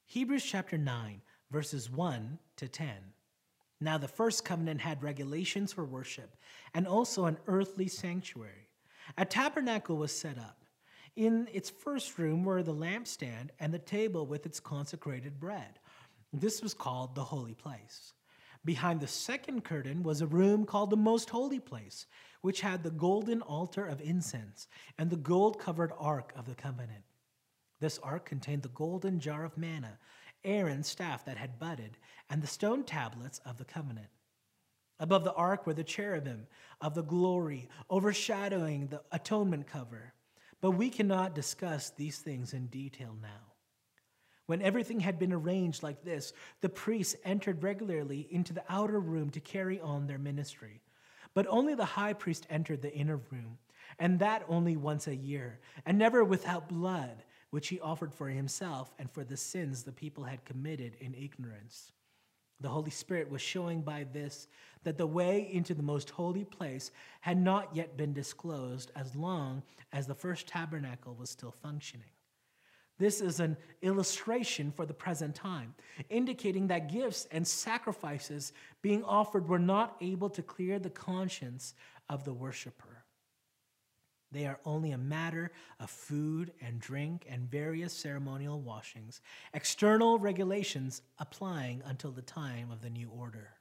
Hebrews chapter 9, verses 1 to 10. Now the first covenant had regulations for worship and also an earthly sanctuary. A tabernacle was set up. In its first room were the lampstand and the table with its consecrated bread. This was called the holy place. Behind the second curtain was a room called the most holy place, which had the golden altar of incense and the gold-covered ark of the covenant. This ark contained the golden jar of manna, Aaron's staff that had budded, and the stone tablets of the covenant. Above the ark were the cherubim of the glory, overshadowing the atonement cover. But we cannot discuss these things in detail now. When everything had been arranged like this, the priests entered regularly into the outer room to carry on their ministry. But only the high priest entered the inner room, and that only once a year, and never without blood, which he offered for himself and for the sins the people had committed in ignorance. The Holy Spirit was showing by this that the way into the most holy place had not yet been disclosed as long as the first tabernacle was still functioning. This is an illustration for the present time, indicating that gifts and sacrifices being offered were not able to clear the conscience of the worshiper. They are only a matter of food and drink and various ceremonial washings, external regulations applying until the time of the new order.